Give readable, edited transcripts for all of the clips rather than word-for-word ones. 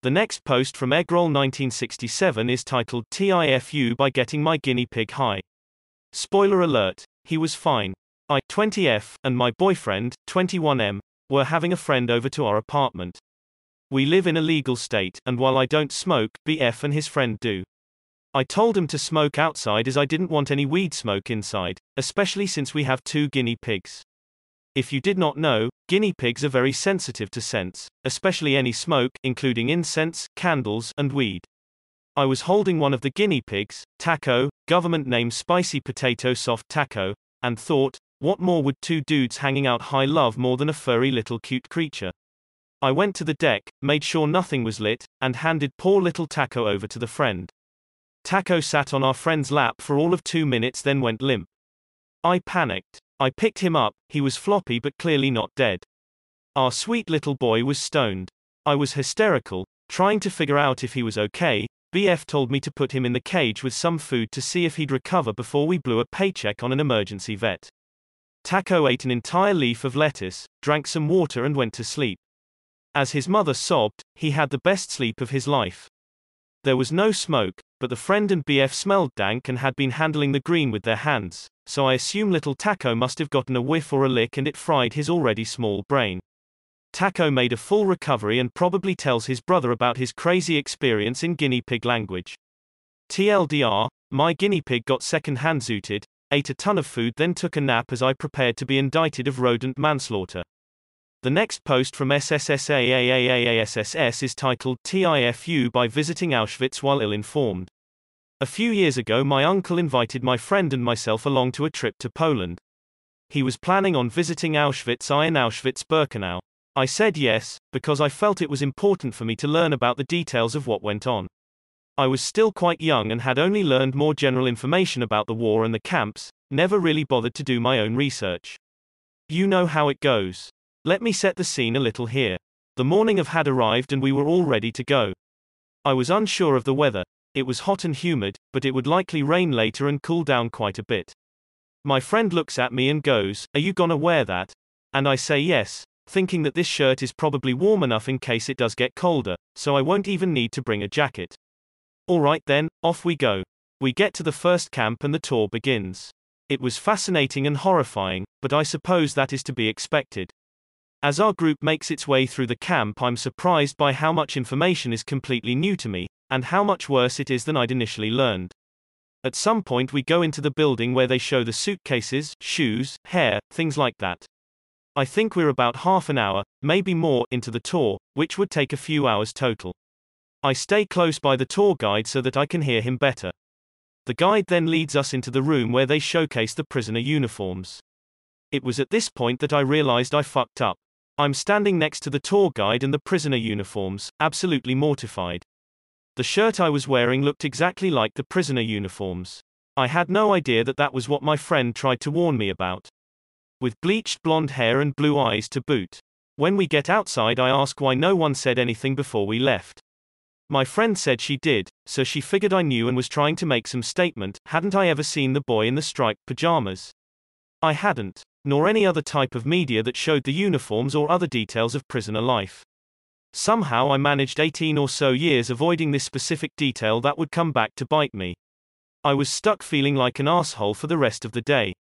The next post from Eggroll 1967 is titled TIFU by getting my guinea pig high. Spoiler alert, he was fine. I, 20F, and my boyfriend, 21M, were having a friend over to our apartment. We live in a legal state, and while I don't smoke, BF and his friend do. I told him to smoke outside as I didn't want any weed smoke inside, especially since we have 2 guinea pigs. If you did not know, guinea pigs are very sensitive to scents, especially any smoke, including incense, candles, and weed. I was holding one of the guinea pigs, Taco, government name Spicy Potato Soft Taco, and thought, what more would 2 dudes hanging out high love more than a furry little cute creature? I went to the deck, made sure nothing was lit, and handed poor little Taco over to the friend. Taco sat on our friend's lap for all of 2 minutes, then went limp. I panicked. I picked him up, he was floppy but clearly not dead. Our sweet little boy was stoned. I was hysterical, trying to figure out if he was okay. BF told me to put him in the cage with some food to see if he'd recover before we blew a paycheck on an emergency vet. Taco ate an entire leaf of lettuce, drank some water and went to sleep. As his mother sobbed, he had the best sleep of his life. There was no smoke, but the friend and BF smelled dank and had been handling the green with their hands, so I assume little Taco must have gotten a whiff or a lick and it fried his already small brain. Taco made a full recovery and probably tells his brother about his crazy experience in guinea pig language. TLDR, my guinea pig got second-hand zooted, ate a ton of food then took a nap as I prepared to be indicted of rodent manslaughter. The next post from SSSAAAASSS is titled TIFU by visiting Auschwitz while ill-informed. A few years ago my uncle invited my friend and myself along to a trip to Poland. He was planning on visiting Auschwitz I and Auschwitz-Birkenau. I said yes, because I felt it was important for me to learn about the details of what went on. I was still quite young and had only learned more general information about the war and the camps, never really bothered to do my own research. You know how it goes. Let me set the scene a little here. The morning of had arrived and we were all ready to go. I was unsure of the weather. It was hot and humid, but it would likely rain later and cool down quite a bit. My friend looks at me and goes, "Are you gonna wear that?" And I say yes, thinking that this shirt is probably warm enough in case it does get colder, so I won't even need to bring a jacket. Alright then, off we go. We get to the first camp and the tour begins. It was fascinating and horrifying, but I suppose that is to be expected. As our group makes its way through the camp, I'm surprised by how much information is completely new to me, and how much worse it is than I'd initially learned. At some point we go into the building where they show the suitcases, shoes, hair, things like that. I think we're about half an hour, maybe more, into the tour, which would take a few hours total. I stay close by the tour guide so that I can hear him better. The guide then leads us into the room where they showcase the prisoner uniforms. It was at this point that I realized I fucked up. I'm standing next to the tour guide and the prisoner uniforms, absolutely mortified. The shirt I was wearing looked exactly like the prisoner uniforms. I had no idea that that was what my friend tried to warn me about. With bleached blonde hair and blue eyes to boot. When we get outside I ask why no one said anything before we left. My friend said she did, so she figured I knew and was trying to make some statement. Hadn't I ever seen the boy in the striped pajamas? I hadn't, nor any other type of media that showed the uniforms or other details of prisoner life. Somehow I managed 18 or so years avoiding this specific detail that would come back to bite me. I was stuck feeling like an asshole for the rest of the day.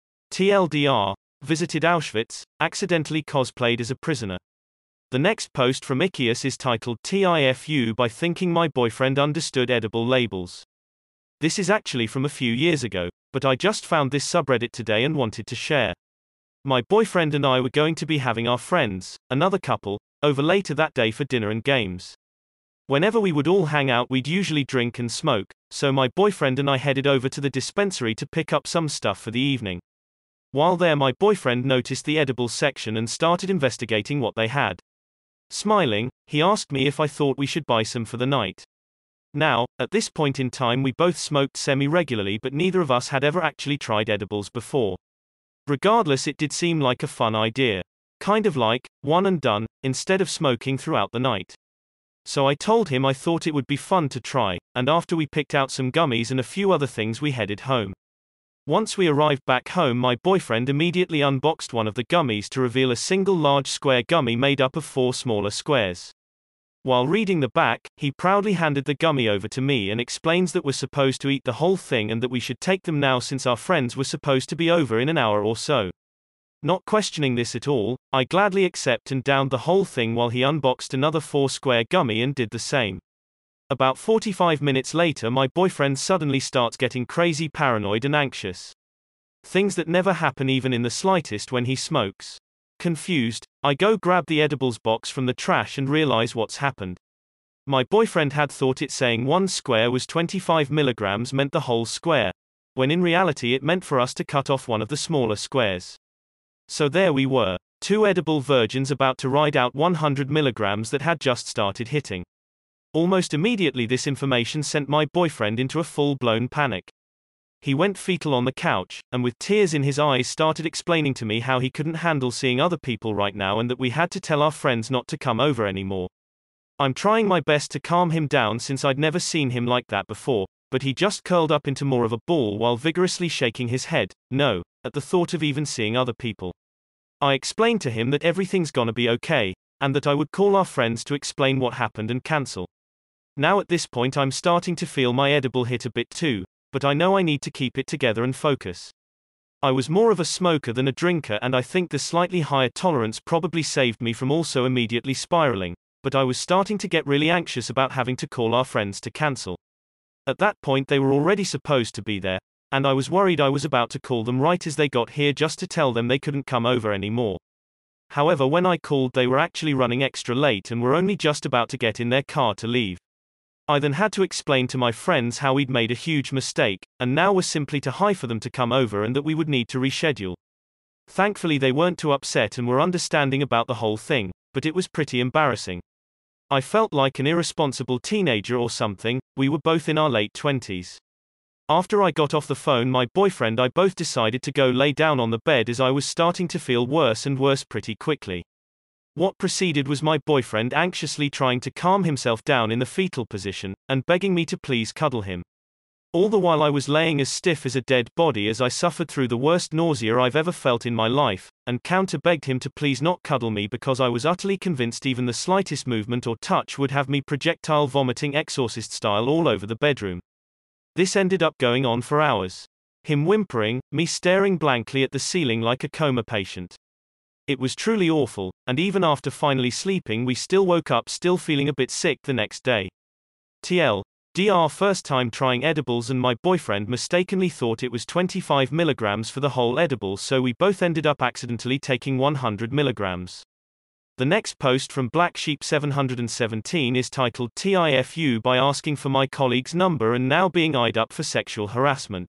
TLDR, visited Auschwitz, accidentally cosplayed as a prisoner. The next post from Ikius is titled TIFU by thinking my boyfriend understood edible labels. This is actually from a few years ago, but I just found this subreddit today and wanted to share. My boyfriend and I were going to be having our friends, another couple, over later that day for dinner and games. Whenever we would all hang out we'd usually drink and smoke, so my boyfriend and I headed over to the dispensary to pick up some stuff for the evening. While there my boyfriend noticed the edibles section and started investigating what they had. Smiling, he asked me if I thought we should buy some for the night. Now, at this point in time we both smoked semi-regularly but neither of us had ever actually tried edibles before. Regardless, it did seem like a fun idea. Kind of like, one and done, instead of smoking throughout the night. So I told him I thought it would be fun to try, and after we picked out some gummies and a few other things we headed home. Once we arrived back home my boyfriend immediately unboxed one of the gummies to reveal a single large square gummy made up of 4 smaller squares. While reading the back, he proudly handed the gummy over to me and explains that we're supposed to eat the whole thing and that we should take them now since our friends were supposed to be over in an hour or so. Not questioning this at all, I gladly accept and downed the whole thing while he unboxed another 4-square gummy and did the same. About 45 minutes later, my boyfriend suddenly starts getting crazy paranoid and anxious. Things that never happen even in the slightest when he smokes. Confused, I go grab the edibles box from the trash and realize what's happened. My boyfriend had thought it saying 1 square was 25 milligrams meant the whole square, when in reality it meant for us to cut off one of the smaller squares. So there we were, 2 edible virgins about to ride out 100 milligrams that had just started hitting. Almost immediately this information sent my boyfriend into a full-blown panic. He went fetal on the couch, and with tears in his eyes started explaining to me how he couldn't handle seeing other people right now and that we had to tell our friends not to come over anymore. I'm trying my best to calm him down since I'd never seen him like that before, but he just curled up into more of a ball while vigorously shaking his head, no, at the thought of even seeing other people. I explained to him that everything's gonna be okay, and that I would call our friends to explain what happened and cancel. Now at this point I'm starting to feel my edible hit a bit too, but I know I need to keep it together and focus. I was more of a smoker than a drinker and I think the slightly higher tolerance probably saved me from also immediately spiraling, but I was starting to get really anxious about having to call our friends to cancel. At that point they were already supposed to be there, and I was worried I was about to call them right as they got here just to tell them they couldn't come over anymore. However, when I called they were actually running extra late and were only just about to get in their car to leave. I then had to explain to my friends how we'd made a huge mistake, and now was simply to hi for them to come over and that we would need to reschedule. Thankfully they weren't too upset and were understanding about the whole thing, but it was pretty embarrassing. I felt like an irresponsible teenager or something. We were both in our late 20s. After I got off the phone, my boyfriend and I both decided to go lay down on the bed as I was starting to feel worse and worse pretty quickly. What proceeded was my boyfriend anxiously trying to calm himself down in the fetal position, and begging me to please cuddle him. All the while I was laying as stiff as a dead body as I suffered through the worst nausea I've ever felt in my life, and counter-begged him to please not cuddle me because I was utterly convinced even the slightest movement or touch would have me projectile vomiting exorcist style all over the bedroom. This ended up going on for hours. Him whimpering, me staring blankly at the ceiling like a coma patient. It was truly awful, and even after finally sleeping we still woke up still feeling a bit sick the next day. TLDR, first time trying edibles and my boyfriend mistakenly thought it was 25 milligrams for the whole edible, so we both ended up accidentally taking 100 milligrams. The next post from Black Sheep 717 is titled TIFU by asking for my colleague's number and now being eyed up for sexual harassment.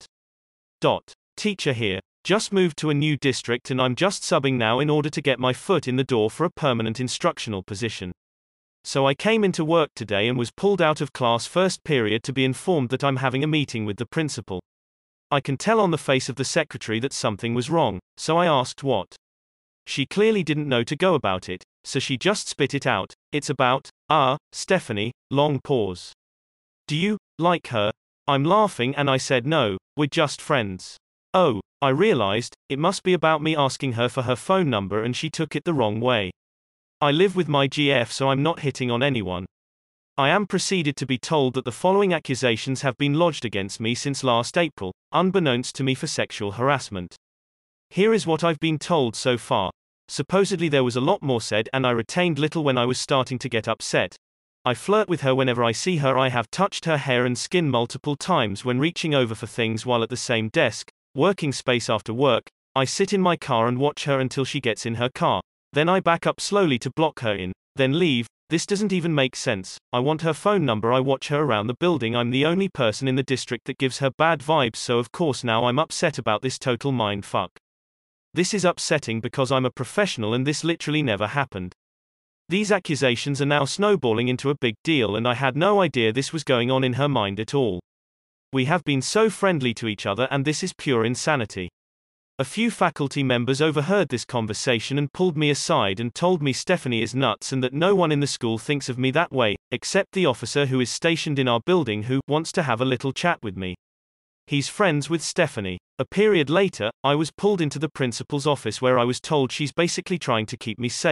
Teacher here. Just moved to a new district and I'm just subbing now in order to get my foot in the door for a permanent instructional position. So I came into work today and was pulled out of class first period to be informed that I'm having a meeting with the principal. I can tell on the face of the secretary that something was wrong, so I asked what. She clearly didn't know to go about it, so she just spit it out. It's about, Stephanie, long pause. Do you like her? I'm laughing and I said no, we're just friends. Oh, I realized, it must be about me asking her for her phone number and she took it the wrong way. I live with my GF so I'm not hitting on anyone. I am proceeded to be told that the following accusations have been lodged against me since last April, unbeknownst to me for sexual harassment. Here is what I've been told so far. Supposedly there was a lot more said and I retained little when I was starting to get upset. I flirt with her whenever I see her. I have touched her hair and skin multiple times when reaching over for things while at the same desk, working space after work. I sit in my car and watch her until she gets in her car. Then I back up slowly to block her in, then leave. This doesn't even make sense. I want her phone number. I watch her around the building. I'm the only person in the district that gives her bad vibes, so of course now I'm upset about this total mind fuck. This is upsetting because I'm a professional and this literally never happened. These accusations are now snowballing into a big deal and I had no idea this was going on in her mind at all. We have been so friendly to each other and this is pure insanity. A few faculty members overheard this conversation and pulled me aside and told me Stephanie is nuts and that no one in the school thinks of me that way, except the officer who is stationed in our building who wants to have a little chat with me. He's friends with Stephanie. A period later, I was pulled into the principal's office where I was told she's basically trying to keep me safe,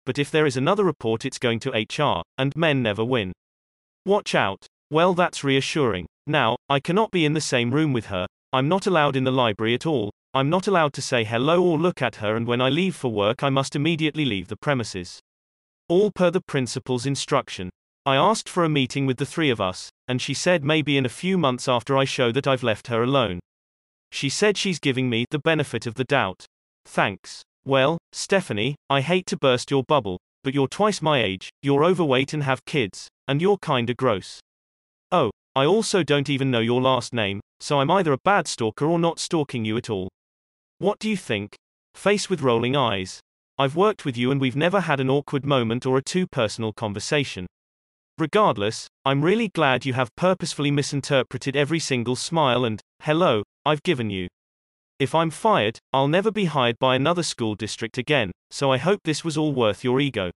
but if there is another report it's going to HR, and men never win. Watch out. Well, that's reassuring. Now, I cannot be in the same room with her, I'm not allowed in the library at all, I'm not allowed to say hello or look at her, and when I leave for work I must immediately leave the premises. All per the principal's instruction. I asked for a meeting with the three of us, and she said maybe in a few months after I show that I've left her alone. She said she's giving me the benefit of the doubt. Thanks. Well, Stephanie, I hate to burst your bubble, but you're twice my age, you're overweight and have kids, and you're kinda gross. Oh, I also don't even know your last name, so I'm either a bad stalker or not stalking you at all. What do you think? Face with rolling eyes. I've worked with you and we've never had an awkward moment or a too personal conversation. Regardless, I'm really glad you have purposefully misinterpreted every single smile and hello I've given you. If I'm fired, I'll never be hired by another school district again, so I hope this was all worth your ego.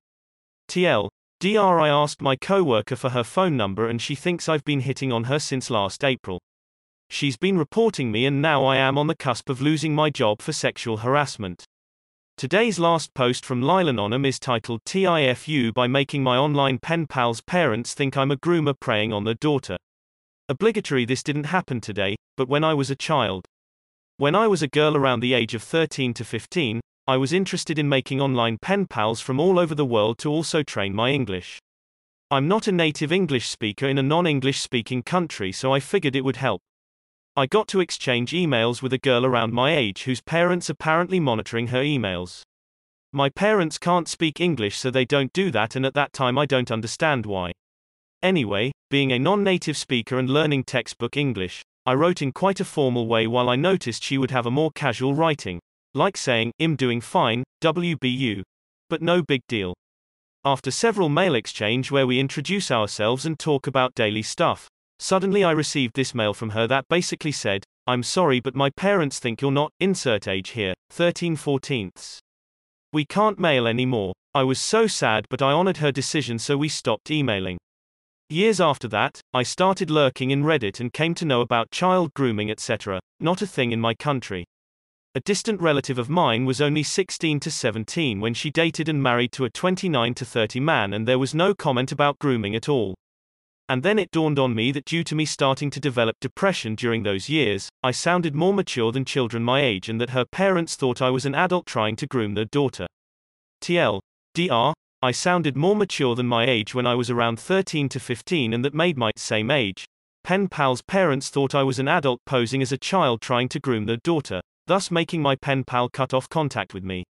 TL. Dr. I asked my coworker for her phone number and she thinks I've been hitting on her since last April. She's been reporting me and now I am on the cusp of losing my job for sexual harassment. Today's last post from Lilanon is titled TIFU by making my online pen pal's parents think I'm a groomer preying on their daughter. Obligatory, this didn't happen today, but when I was a child. When I was a girl around the age of 13 to 15, I was interested in making online pen pals from all over the world to also train my English. I'm not a native English speaker in a non-English speaking country, so I figured it would help. I got to exchange emails with a girl around my age whose parents apparently monitoring her emails. My parents can't speak English, so they don't do that, and at that time I don't understand why. Anyway, being a non-native speaker and learning textbook English, I wrote in quite a formal way while I noticed she would have a more casual writing, like saying, "I'm doing fine, WBU." But no big deal. After several mail exchange where we introduce ourselves and talk about daily stuff, suddenly I received this mail from her that basically said, "I'm sorry but my parents think you're not, insert age here, 13/14. We can't mail anymore." I was so sad, but I honored her decision, so we stopped emailing. Years after that, I started lurking in Reddit and came to know about child grooming etc., not a thing in my country. A distant relative of mine was only 16 to 17 when she dated and married to a 29 to 30 man, and there was no comment about grooming at all. And then it dawned on me that due to me starting to develop depression during those years, I sounded more mature than children my age, and that her parents thought I was an adult trying to groom their daughter. TL. Dr. I sounded more mature than my age when I was around 13 to 15, and that made my same age pen pal's parents thought I was an adult posing as a child trying to groom their daughter, thus making my pen pal cut off contact with me.